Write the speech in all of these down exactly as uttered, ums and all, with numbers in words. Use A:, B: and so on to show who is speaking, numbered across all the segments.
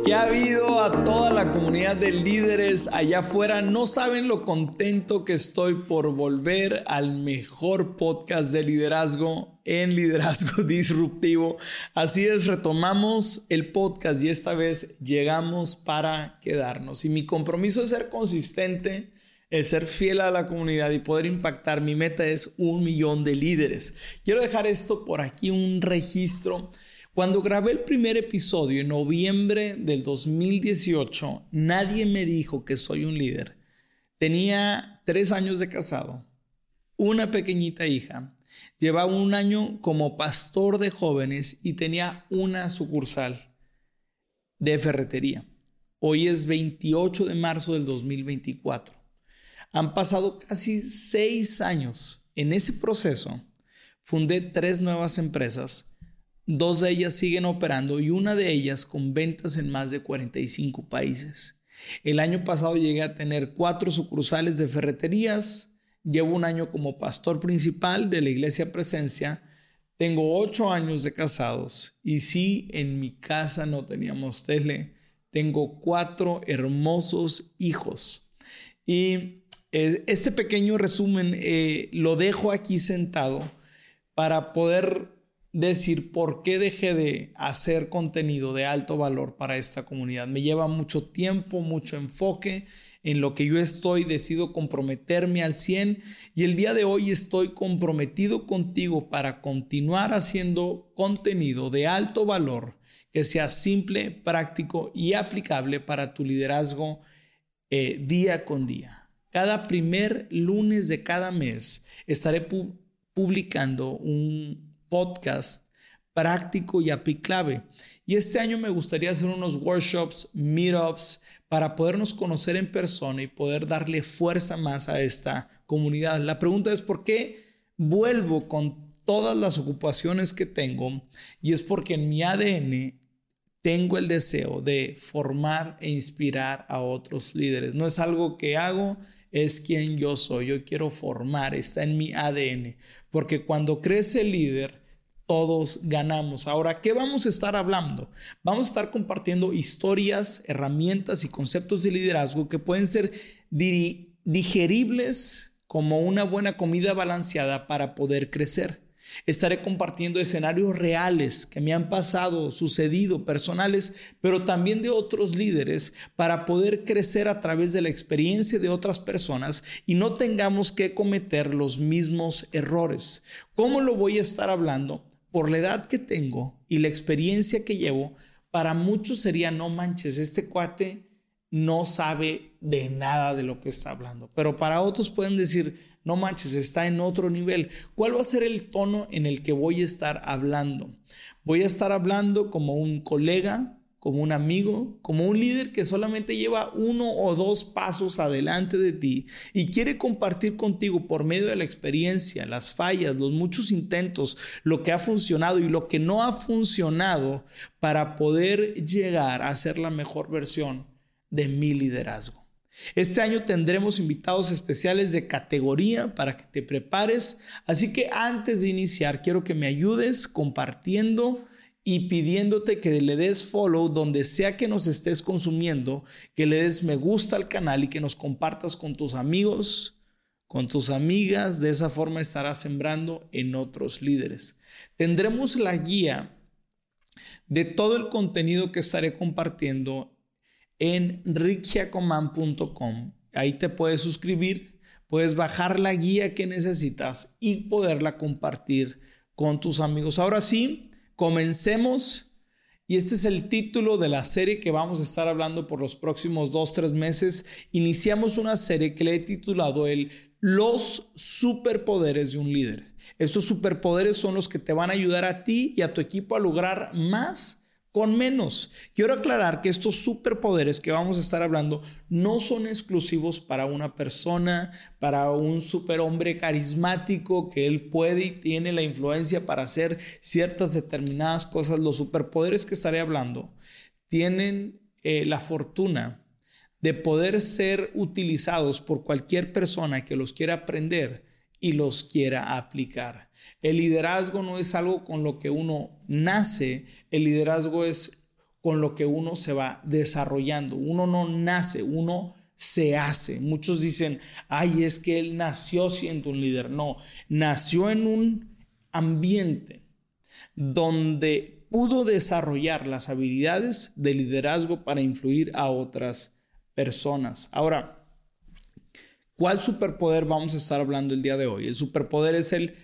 A: ¿Qué ha habido a toda la comunidad de líderes allá afuera? No saben lo contento que estoy por volver al mejor podcast de liderazgo en Liderazgo Disruptivo. Así es, retomamos el podcast y esta vez llegamos para quedarnos. Y mi compromiso es ser consistente, es ser fiel a la comunidad y poder impactar. Mi meta es un millón de líderes. Quiero dejar esto por aquí, un registro. Cuando grabé el primer episodio en noviembre del dos mil dieciocho, nadie me dijo que soy un líder. Tenía tres años de casado, una pequeñita hija, llevaba un año como pastor de jóvenes y tenía una sucursal de ferretería. Hoy es veintiocho de marzo del dos mil veinticuatro. Han pasado casi seis años. En ese proceso, fundé tres nuevas empresas. Dos de ellas siguen operando y una de ellas con ventas en más de cuarenta y cinco países. El año pasado llegué a tener cuatro sucursales de ferreterías. Llevo un año como pastor principal de la Iglesia Presencia. Tengo ocho años de casados. Y sí, en mi casa no teníamos tele. Tengo cuatro hermosos hijos. Y eh, este pequeño resumen eh, lo dejo aquí sentado para poder decir por qué dejé de hacer contenido de alto valor para esta comunidad. Me lleva mucho tiempo, mucho enfoque en lo que yo estoy, decido comprometerme al cien y el día de hoy estoy comprometido contigo para continuar haciendo contenido de alto valor que sea simple, práctico y aplicable para tu liderazgo eh, día con día. Cada primer lunes de cada mes estaré pu- publicando un podcast práctico y aplicable. Y este año me gustaría hacer unos workshops, meetups, para podernos conocer en persona y poder darle fuerza más a esta comunidad. La pregunta es ¿por qué vuelvo con todas las ocupaciones que tengo? Y es porque en mi A D N tengo el deseo de formar e inspirar a otros líderes. No es algo que hago, es quien yo soy. Yo quiero formar, está en mi A D N. Porque cuando crece el líder, todos ganamos. Ahora, ¿qué vamos a estar hablando? Vamos a estar compartiendo historias, herramientas y conceptos de liderazgo que pueden ser di- digeribles como una buena comida balanceada para poder crecer. Estaré compartiendo escenarios reales que me han pasado, sucedido, personales, pero también de otros líderes para poder crecer a través de la experiencia de otras personas y no tengamos que cometer los mismos errores. ¿Cómo lo voy a estar hablando? Por la edad que tengo y la experiencia que llevo, para muchos sería no manches, este cuate no sabe de nada de lo que está hablando. Pero para otros pueden decir, no manches, está en otro nivel. ¿Cuál va a ser el tono en el que voy a estar hablando? Voy a estar hablando como un colega, como un amigo, como un líder que solamente lleva uno o dos pasos adelante de ti y quiere compartir contigo por medio de la experiencia, las fallas, los muchos intentos, lo que ha funcionado y lo que no ha funcionado para poder llegar a ser la mejor versión de mi liderazgo. Este año tendremos invitados especiales de categoría para que te prepares. Así que antes de iniciar, quiero que me ayudes compartiendo y pidiéndote que le des follow donde sea que nos estés consumiendo, que le des me gusta al canal y que nos compartas con tus amigos, con tus amigas. De esa forma estarás sembrando en otros líderes. Tendremos la guía de todo el contenido que estaré compartiendo en rick giacoman punto com. Ahí te puedes suscribir, puedes bajar la guía que necesitas y poderla compartir con tus amigos. Ahora sí, comencemos. Y este es el título de la serie que vamos a estar hablando por los próximos dos, tres meses. Iniciamos una serie que le he titulado el Los superpoderes de un líder. Estos superpoderes son los que te van a ayudar a ti y a tu equipo a lograr más con menos. Quiero aclarar que estos superpoderes que vamos a estar hablando no son exclusivos para una persona, para un superhombre carismático que él puede y tiene la influencia para hacer ciertas determinadas cosas. Los superpoderes que estaré hablando tienen eh, la fortuna de poder ser utilizados por cualquier persona que los quiera aprender y los quiera aplicar. El liderazgo no es algo con lo que uno nace, el liderazgo es con lo que uno se va desarrollando. Uno no nace, uno se hace. Muchos dicen, ay, es que él nació siendo un líder. No, nació en un ambiente donde pudo desarrollar las habilidades de liderazgo para influir a otras personas. Ahora, ¿cuál superpoder vamos a estar hablando el día de hoy? El superpoder es el,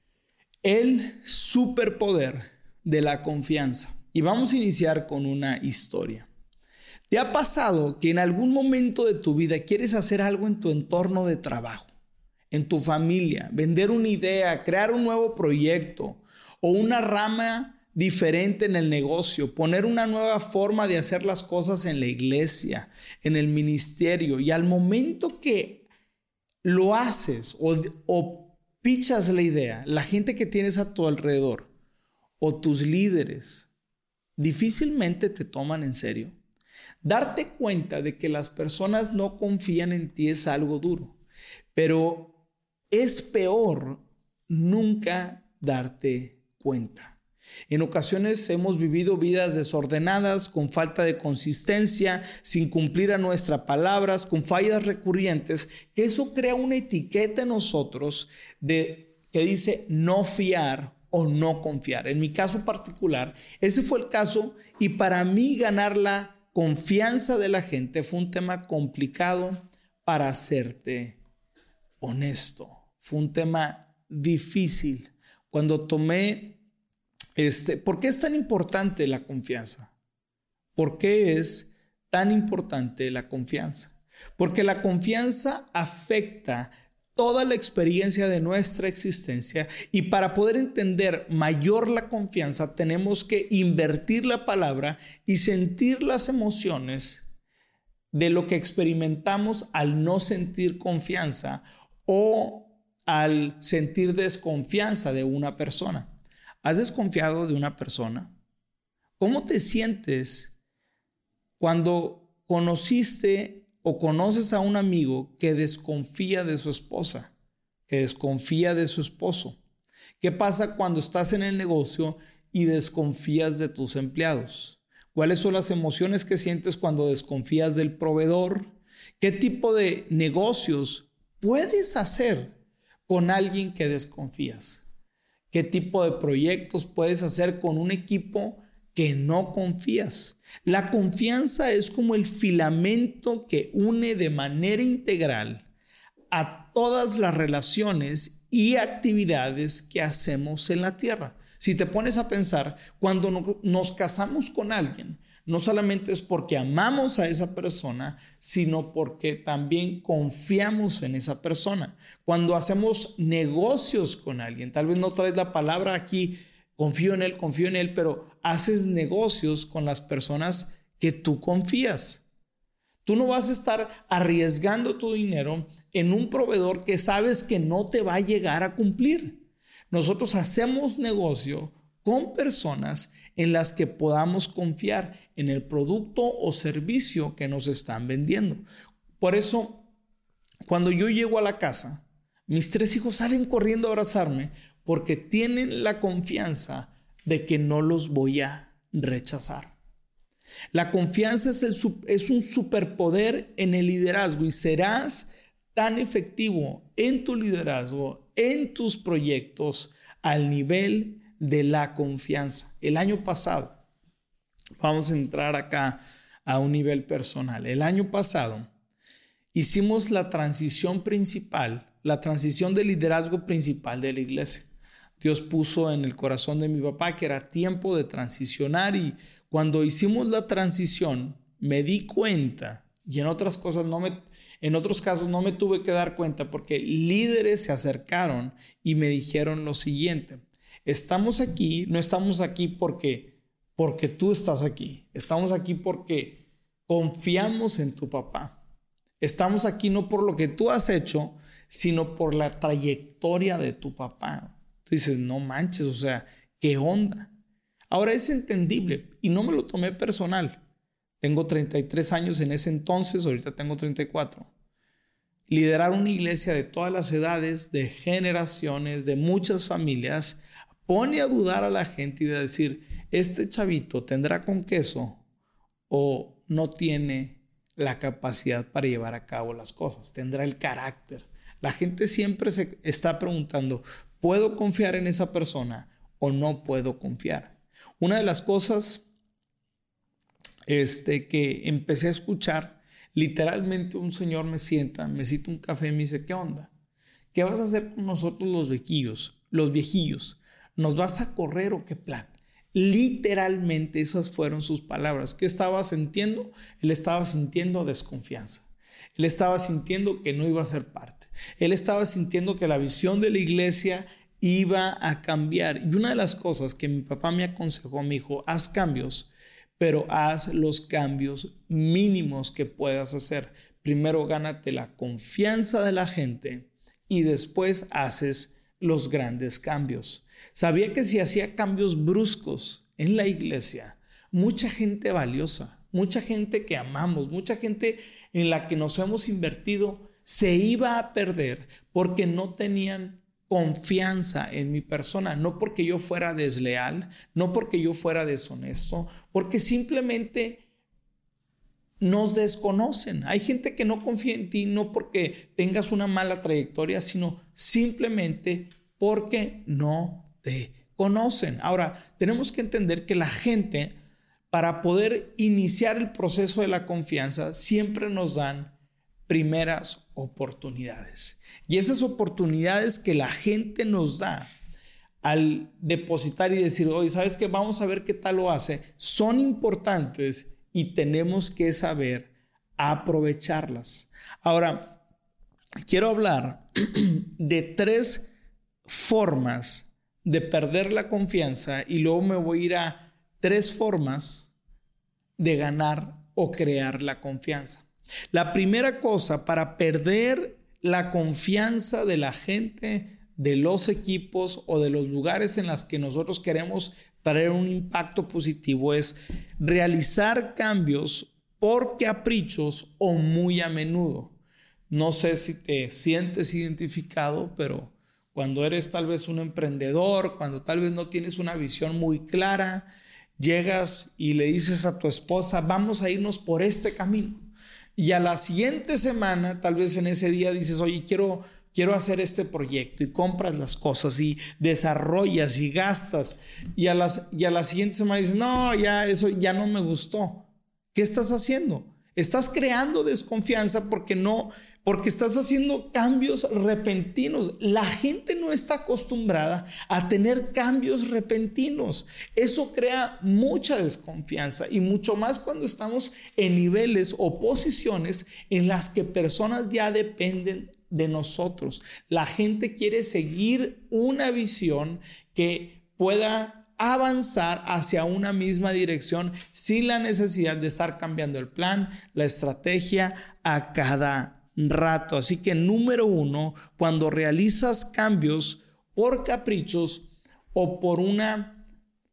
A: el superpoder de la confianza. Y vamos a iniciar con una historia. ¿Te ha pasado que en algún momento de tu vida quieres hacer algo en tu entorno de trabajo, en tu familia, vender una idea, crear un nuevo proyecto o una rama diferente en el negocio, poner una nueva forma de hacer las cosas en la iglesia, en el ministerio, y al momento que lo haces o, o pichas la idea, la gente que tienes a tu alrededor o tus líderes difícilmente te toman en serio? Darte cuenta de que las personas no confían en ti es algo duro, pero es peor nunca darte cuenta. En ocasiones hemos vivido vidas desordenadas, con falta de consistencia, sin cumplir a nuestras palabras, con fallas recurrentes, que eso crea una etiqueta en nosotros de, que dice no fiar o no confiar. En mi caso particular, ese fue el caso, y para mí ganar la confianza de la gente fue un tema complicado, para serte honesto. Fue un tema difícil. Cuando tomé, este, ¿por qué es tan importante la confianza? ¿Por qué es tan importante la confianza? Porque la confianza afecta toda la experiencia de nuestra existencia, y para poder entender mayor la confianza tenemos que invertir la palabra y sentir las emociones de lo que experimentamos al no sentir confianza o al sentir desconfianza de una persona. ¿Has desconfiado de una persona? ¿Cómo te sientes cuando conociste o conoces a un amigo que desconfía de su esposa, que desconfía de su esposo? ¿Qué pasa cuando estás en el negocio y desconfías de tus empleados? ¿Cuáles son las emociones que sientes cuando desconfías del proveedor? ¿Qué tipo de negocios puedes hacer con alguien que desconfías? ¿Qué tipo de proyectos puedes hacer con un equipo que no confías? La confianza es como el filamento que une de manera integral a todas las relaciones y actividades que hacemos en la tierra. Si te pones a pensar, cuando no, nos casamos con alguien, no solamente es porque amamos a esa persona, sino porque también confiamos en esa persona. Cuando hacemos negocios con alguien, tal vez no traes la palabra aquí, confío en él, confío en él, pero haces negocios con las personas que tú confías. Tú no vas a estar arriesgando tu dinero en un proveedor que sabes que no te va a llegar a cumplir. Nosotros hacemos negocio con personas en las que podamos confiar en el producto o servicio que nos están vendiendo. Por eso, cuando yo llego a la casa, mis tres hijos salen corriendo a abrazarme porque tienen la confianza de que no los voy a rechazar. La confianza es, el, es un superpoder en el liderazgo, y serás tan efectivo en tu liderazgo, en tus proyectos, al nivel de la confianza. El año pasado, vamos a entrar acá a un nivel personal. El año pasado hicimos la transición principal, la transición de liderazgo principal de la iglesia. Dios puso en el corazón de mi papá que era tiempo de transicionar, y cuando hicimos la transición me di cuenta, y en otras cosas no me, en otros casos no me tuve que dar cuenta, porque líderes se acercaron y me dijeron lo siguiente: estamos aquí, no estamos aquí porque, porque tú estás aquí, estamos aquí porque confiamos en tu papá. Estamos aquí no por lo que tú has hecho, sino por la trayectoria de tu papá. Tú dices, no manches, o sea, ¿qué onda? Ahora es entendible y no me lo tomé personal. Tengo treinta y tres años en ese entonces, ahorita tengo treinta y cuatro. Liderar una iglesia de todas las edades, de generaciones, de muchas familias, pone a dudar a la gente y de decir, este chavito tendrá con queso o no tiene la capacidad para llevar a cabo las cosas, tendrá el carácter. La gente siempre se está preguntando, ¿puedo confiar en esa persona o no puedo confiar? Una de las cosas este, que empecé a escuchar, literalmente un señor me sienta, me cita un café y me dice, ¿qué onda? ¿Qué vas a hacer con nosotros los viejillos? Los viejillos, ¿nos vas a correr o qué plan? Literalmente esas fueron sus palabras. ¿Qué estaba sintiendo? Él estaba sintiendo desconfianza. Él estaba sintiendo que no iba a ser parte. Él estaba sintiendo que la visión de la iglesia iba a cambiar. Y una de las cosas que mi papá me aconsejó, me dijo, haz cambios, pero haz los cambios mínimos que puedas hacer. Primero gánate la confianza de la gente y después haces los grandes cambios. Sabía que si hacía cambios bruscos en la iglesia, mucha gente valiosa, mucha gente que amamos, mucha gente en la que nos hemos invertido, se iba a perder porque no tenían confianza en mi persona, no porque yo fuera desleal, no porque yo fuera deshonesto, porque simplemente nos desconocen. Hay gente que no confía en ti no porque tengas una mala trayectoria, sino simplemente porque no te conocen. Ahora, tenemos que entender que la gente, para poder iniciar el proceso de la confianza, siempre nos dan primeras oportunidades. Y esas oportunidades que la gente nos da al depositar y decir, oye, ¿sabes qué? Vamos a ver qué tal lo hace, son importantes y tenemos que saber aprovecharlas. Ahora, quiero hablar de tres formas de perder la confianza y luego me voy a ir a tres formas de ganar o crear la confianza. La primera cosa para perder la confianza de la gente, de los equipos o de los lugares en los que nosotros queremos traer un impacto positivo es realizar cambios por caprichos o muy a menudo. No sé si te sientes identificado, pero cuando eres tal vez un emprendedor, cuando tal vez no tienes una visión muy clara, llegas y le dices a tu esposa, vamos a irnos por este camino. Y a la siguiente semana, tal vez en ese día dices, oye, quiero, quiero hacer este proyecto y compras las cosas y desarrollas y gastas. Y a, las, y a la siguiente semana dices, no, ya eso ya no me gustó. ¿Qué estás haciendo? Estás creando desconfianza porque no... porque estás haciendo cambios repentinos. La gente no está acostumbrada a tener cambios repentinos. Eso crea mucha desconfianza y mucho más cuando estamos en niveles o posiciones en las que personas ya dependen de nosotros. La gente quiere seguir una visión que pueda avanzar hacia una misma dirección sin la necesidad de estar cambiando el plan, la estrategia a cada rato. Así que número uno, cuando realizas cambios por caprichos o por una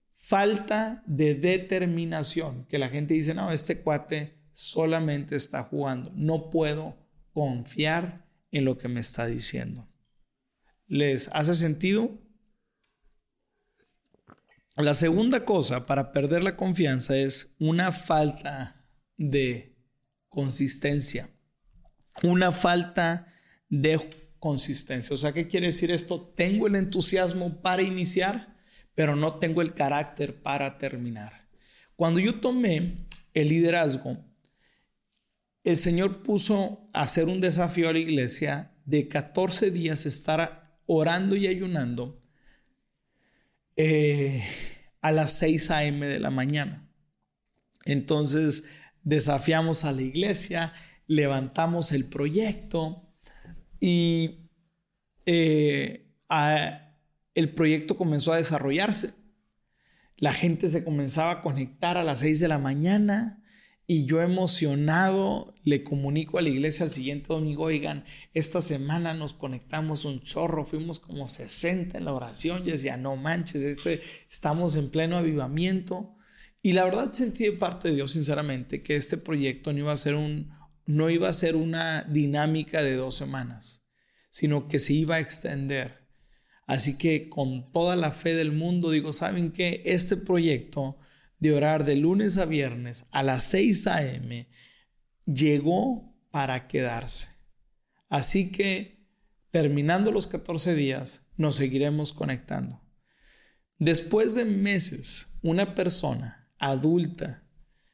A: falta de determinación, que la gente dice, no, este cuate solamente está jugando, no puedo confiar en lo que me está diciendo. ¿Les hace sentido? La segunda cosa para perder la confianza es una falta de consistencia. Una falta de consistencia. O sea, ¿qué quiere decir esto? Tengo el entusiasmo para iniciar, pero no tengo el carácter para terminar. Cuando yo tomé el liderazgo, el Señor puso a hacer un desafío a la iglesia de catorce días estar orando y ayunando eh, a las seis a eme de la mañana. Entonces desafiamos a la iglesia, levantamos el proyecto y eh, a, el proyecto comenzó a desarrollarse. La gente se comenzaba a conectar a las seis de la mañana y yo emocionado le comunico a la iglesia al siguiente domingo, oigan, esta semana nos conectamos un chorro, fuimos como sesenta en la oración. Yo decía, no manches, este, estamos en pleno avivamiento. Y la verdad sentí de parte de Dios, sinceramente, que este proyecto no iba a ser un no iba a ser una dinámica de dos semanas, sino que se iba a extender. Así que con toda la fe del mundo digo, ¿saben qué? Este proyecto de orar de lunes a viernes a las seis a eme llegó para quedarse. Así que, terminando los catorce días, nos seguiremos conectando. Después de meses, una persona adulta,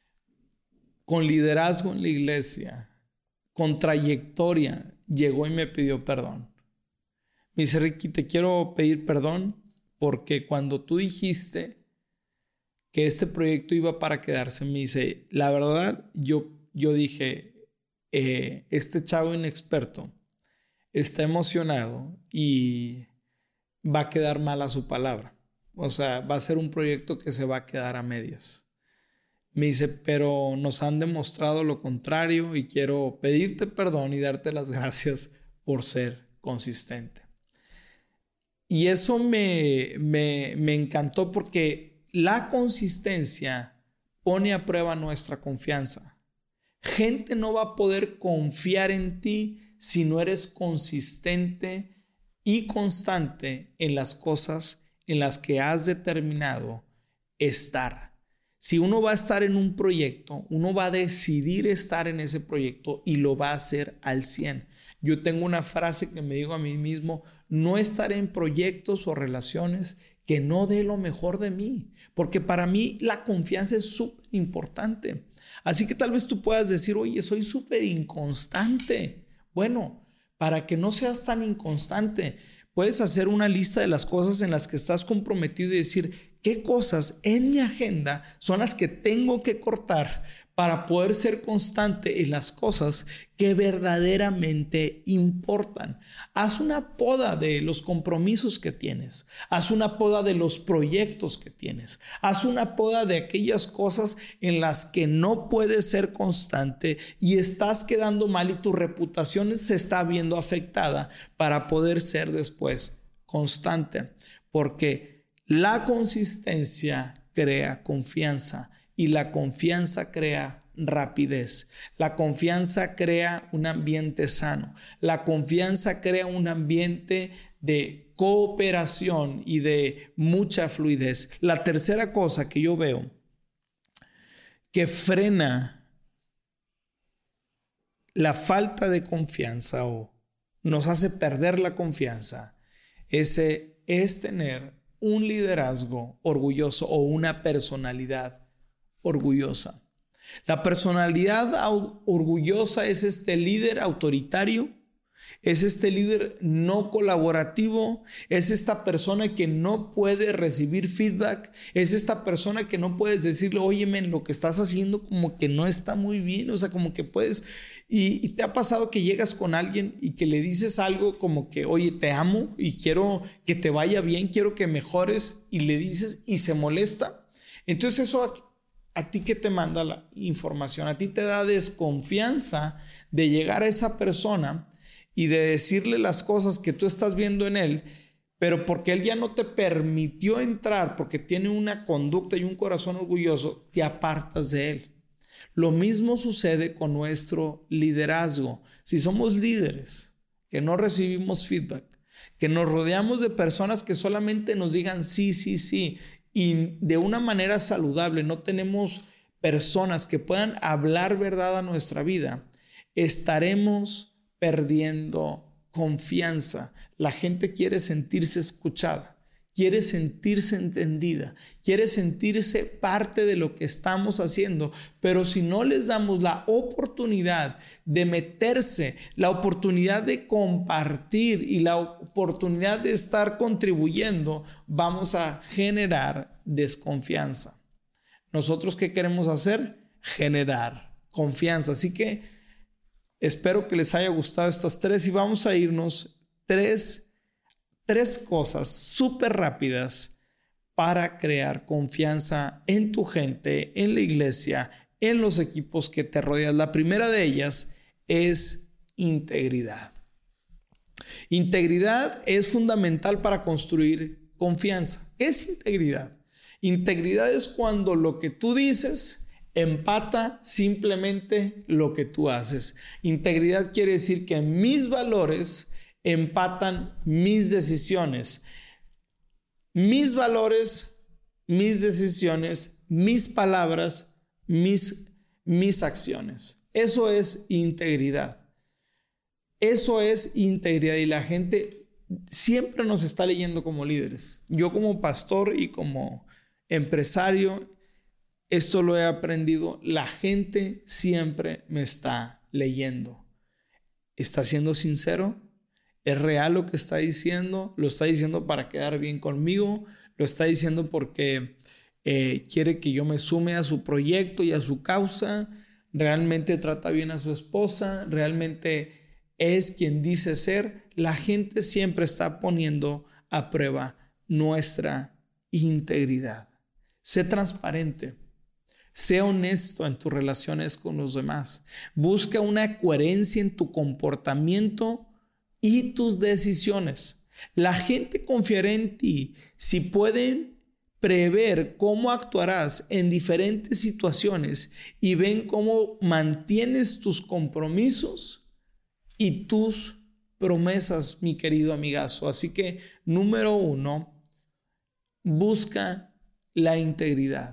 A: con liderazgo en la iglesia, con trayectoria, llegó y me pidió perdón. Me dice: Ricky, te quiero pedir perdón porque cuando tú dijiste que este proyecto iba para quedarse, me dice, la verdad, yo, yo dije, eh, este chavo inexperto está emocionado y va a quedar mal a su palabra. O sea, va a ser un proyecto que se va a quedar a medias. Me dice, pero nos han demostrado lo contrario y quiero pedirte perdón y darte las gracias por ser consistente. Y eso me, me, me encantó porque la consistencia pone a prueba nuestra confianza. Gente no va a poder confiar en ti si no eres consistente y constante en las cosas en las que has determinado estar. Si uno va a estar en un proyecto, uno va a decidir estar en ese proyecto y lo va a hacer al cien. Yo tengo una frase que me digo a mí mismo: no estaré en proyectos o relaciones que no dé lo mejor de mí, porque para mí la confianza es súper importante. Así que tal vez tú puedas decir, oye, soy súper inconstante. Bueno, para que no seas tan inconstante, puedes hacer una lista de las cosas en las que estás comprometido y decir, ¿qué cosas en mi agenda son las que tengo que cortar para poder ser constante en las cosas que verdaderamente importan? Haz una poda de los compromisos que tienes. Haz una poda de los proyectos que tienes. Haz una poda de aquellas cosas en las que no puedes ser constante y estás quedando mal y tu reputación se está viendo afectada para poder ser después constante. Porque la consistencia crea confianza y la confianza crea rapidez. La confianza crea un ambiente sano. La confianza crea un ambiente de cooperación y de mucha fluidez. La tercera cosa que yo veo que frena la falta de confianza o nos hace perder la confianza es, es tener un liderazgo orgulloso o una personalidad orgullosa. La personalidad orgullosa es este líder autoritario, es este líder no colaborativo, es esta persona que no puede recibir feedback, es esta persona que no puedes decirle, oye, men, lo que estás haciendo como que no está muy bien, o sea, como que puedes... Y, y te ha pasado que llegas con alguien y que le dices algo como que, oye, te amo y quiero que te vaya bien, quiero que mejores, y le dices y se molesta. Entonces eso a, a ti que te manda la información, a ti te da desconfianza de llegar a esa persona y de decirle las cosas que tú estás viendo en él, pero porque él ya no te permitió entrar, porque tiene una conducta y un corazón orgulloso, te apartas de él. Lo mismo sucede con nuestro liderazgo. Si somos líderes que no recibimos feedback, que nos rodeamos de personas que solamente nos digan sí, sí, sí, y de una manera saludable, no tenemos personas que puedan hablar verdad a nuestra vida, estaremos perdiendo confianza. La gente quiere sentirse escuchada. Quiere sentirse entendida, quiere sentirse parte de lo que estamos haciendo, pero si no les damos la oportunidad de meterse, la oportunidad de compartir y la oportunidad de estar contribuyendo, vamos a generar desconfianza. ¿Nosotros qué queremos hacer? Generar confianza. Así que espero que les haya gustado estas tres y vamos a irnos tres Tres cosas súper rápidas para crear confianza en tu gente, en la iglesia, en los equipos que te rodean. La primera de ellas es integridad. Integridad es fundamental para construir confianza. ¿Qué es integridad? Integridad es cuando lo que tú dices empata simplemente lo que tú haces. Integridad quiere decir que mis valores empatan mis decisiones. Mis valores, mis decisiones mis palabras, mis, mis acciones. Eso es integridad. Eso es integridad y la gente siempre nos está leyendo como líderes. Yo como pastor y como empresario, esto lo he aprendido. La gente siempre me está leyendo. ¿Está siendo sincero? ¿Es real lo que está diciendo? ¿Lo está diciendo para quedar bien conmigo? ¿Lo está diciendo porque eh, quiere que yo me sume a su proyecto y a su causa? ¿Realmente trata bien a su esposa? ¿Realmente es quien dice ser? La gente siempre está poniendo a prueba nuestra integridad. Sé transparente. Sé honesto en tus relaciones con los demás. Busca una coherencia en tu comportamiento y tus decisiones. La gente confiará en ti si pueden prever cómo actuarás en diferentes situaciones y ven cómo mantienes tus compromisos y tus promesas, mi querido amigazo. Así que, número uno, busca la integridad.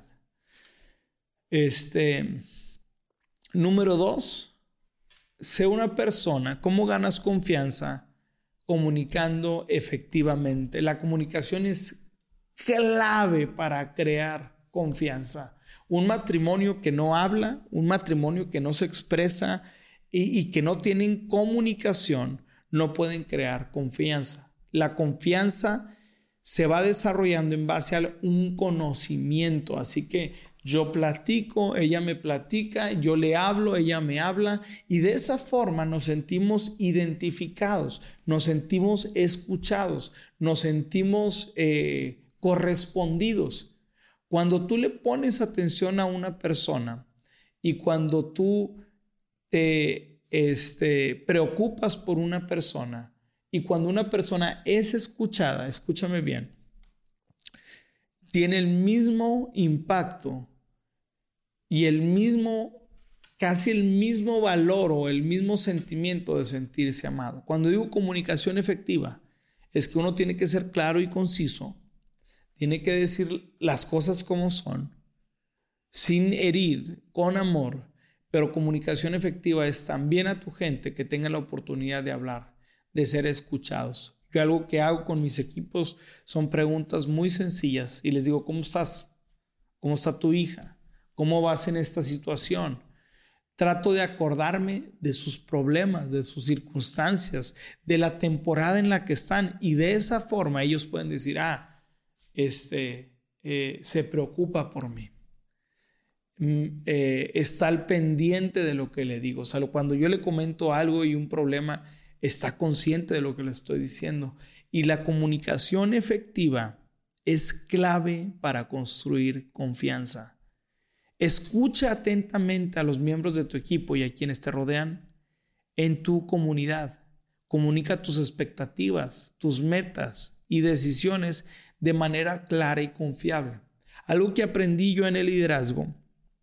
A: Este, número dos, sé una persona. ¿Cómo ganas confianza? Comunicando efectivamente. La comunicación es clave para crear confianza. Un matrimonio que no habla, un matrimonio que no se expresa y, y que no tienen comunicación, no pueden crear confianza. La confianza se va desarrollando en base a un conocimiento. Así que yo platico, ella me platica, yo le hablo, ella me habla y de esa forma nos sentimos identificados, nos sentimos escuchados, nos sentimos eh, correspondidos. Cuando tú le pones atención a una persona y cuando tú te este, preocupas por una persona y cuando una persona es escuchada, escúchame bien, tiene el mismo impacto y el mismo, casi el mismo valor o el mismo sentimiento de sentirse amado. Cuando digo comunicación efectiva, es que uno tiene que ser claro y conciso, tiene que decir las cosas como son, sin herir, con amor, pero comunicación efectiva es también a tu gente que tenga la oportunidad de hablar, de ser escuchados. Yo algo que hago con mis equipos son preguntas muy sencillas y les digo, ¿cómo estás? ¿Cómo está tu hija? ¿Cómo vas en esta situación? Trato de acordarme de sus problemas, de sus circunstancias, de la temporada en la que están y de esa forma ellos pueden decir, ah, este, eh, se preocupa por mí. Mm, eh, está al pendiente de lo que le digo. O sea, cuando yo le comento algo y un problema, está consciente de lo que le estoy diciendo. Y la comunicación efectiva es clave para construir confianza. Escucha atentamente a los miembros de tu equipo y a quienes te rodean en tu comunidad. Comunica tus expectativas, tus metas y decisiones de manera clara y confiable. Algo que aprendí yo en el liderazgo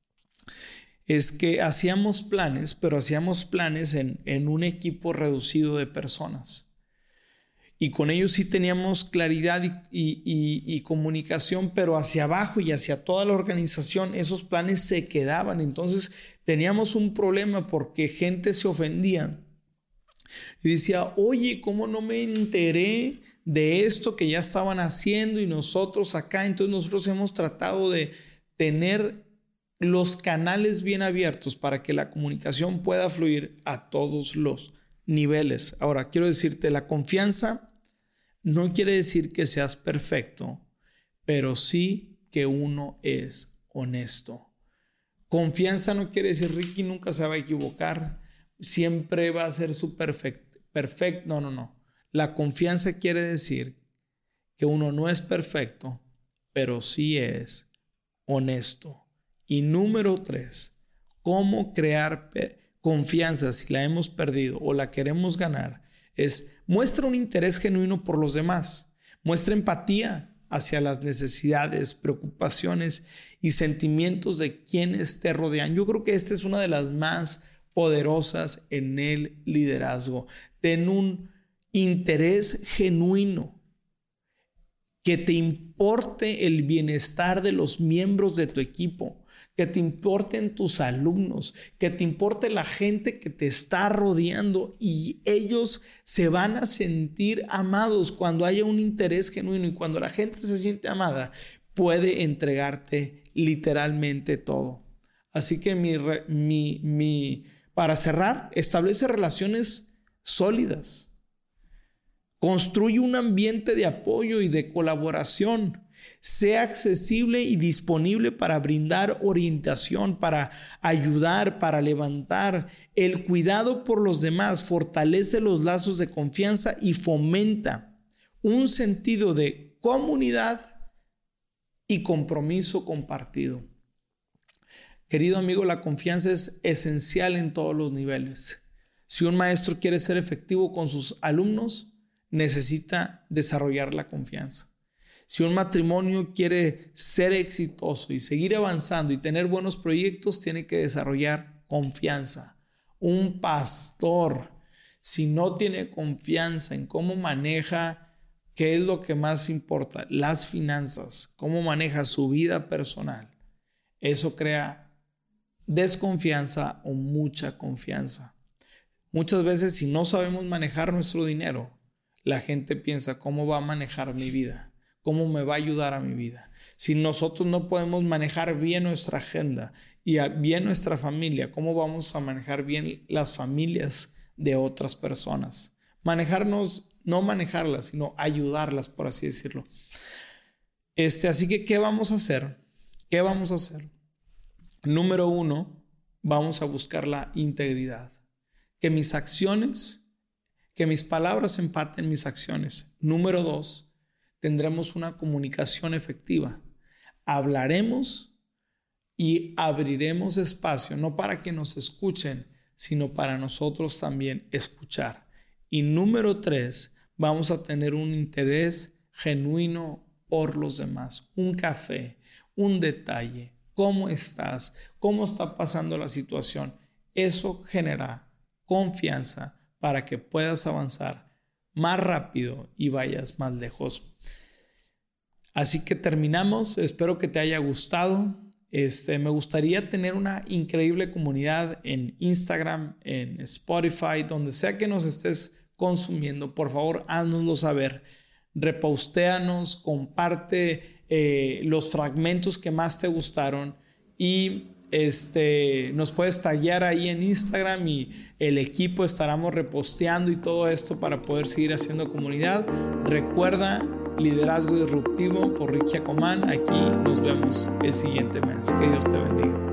A: es que hacíamos planes, pero hacíamos planes en, en un equipo reducido de personas. Y con ellos sí teníamos claridad y, y, y, y comunicación, pero hacia abajo y hacia toda la organización esos planes se quedaban. Entonces teníamos un problema porque gente se ofendía y decía, oye, ¿cómo no me enteré de esto que ya estaban haciendo y nosotros acá? Entonces nosotros hemos tratado de tener los canales bien abiertos para que la comunicación pueda fluir a todos los niveles. Ahora, quiero decirte, la confianza no quiere decir que seas perfecto, pero sí que uno es honesto. Confianza no quiere decir Ricky nunca se va a equivocar, siempre va a ser su perfecto. Perfecto, no, no, no. La confianza quiere decir que uno no es perfecto, pero sí es honesto. Y número tres, ¿cómo crear confianza si la hemos perdido o la queremos ganar? Es muestra un interés genuino por los demás, muestra empatía hacia las necesidades, preocupaciones y sentimientos de quienes te rodean. Yo creo que esta es una de las más poderosas en el liderazgo. Ten un interés genuino. que te importe el bienestar de los miembros de tu equipo, que te importen tus alumnos, que te importe la gente que te está rodeando, y ellos se van a sentir amados cuando haya un interés genuino, y cuando la gente se siente amada, puede entregarte literalmente todo. Así que mi, mi, mi, para cerrar, establece relaciones sólidas. Construye un ambiente de apoyo y de colaboración. Sea accesible y disponible para brindar orientación, para ayudar, para levantar. El cuidado por los demás fortalece los lazos de confianza y fomenta un sentido de comunidad y compromiso compartido. Querido amigo, la confianza es esencial en todos los niveles. Si un maestro quiere ser efectivo con sus alumnos, necesita desarrollar la confianza. Si un matrimonio quiere ser exitoso y seguir avanzando y tener buenos proyectos, tiene que desarrollar confianza. Un pastor, si no tiene confianza en cómo maneja, ¿qué es lo que más importa? Las finanzas, cómo maneja su vida personal. Eso crea desconfianza o mucha confianza. Muchas veces, si no sabemos manejar nuestro dinero, la gente piensa, ¿cómo va a manejar mi vida? ¿Cómo me va a ayudar a mi vida? Si nosotros no podemos manejar bien nuestra agenda y bien nuestra familia, ¿cómo vamos a manejar bien las familias de otras personas? Manejarnos, no manejarlas, sino ayudarlas, por así decirlo. Este, así que, ¿qué vamos a hacer? ¿Qué vamos a hacer? Número uno, vamos a buscar la integridad. Que mis acciones, que mis palabras empaten mis acciones. Número dos, tendremos una comunicación efectiva. Hablaremos y abriremos espacio, no para que nos escuchen, sino para nosotros también escuchar. Y número tres, vamos a tener un interés genuino por los demás. Un café, un detalle, ¿cómo estás? ¿Cómo está pasando la situación? Eso genera confianza para que puedas avanzar más rápido y vayas más lejos. Así que terminamos. Espero que te haya gustado. Este, me gustaría tener una increíble comunidad en Instagram, en Spotify, donde sea que nos estés consumiendo. Por favor, háznoslo saber. Repostéanos, comparte eh, los fragmentos que más te gustaron y este, nos puedes taggear ahí en Instagram y el equipo estaremos reposteando y todo esto para poder seguir haciendo comunidad. Recuerda, Liderazgo Disruptivo por Ricky Acomán. Aquí nos vemos el siguiente mes. Que Dios te bendiga.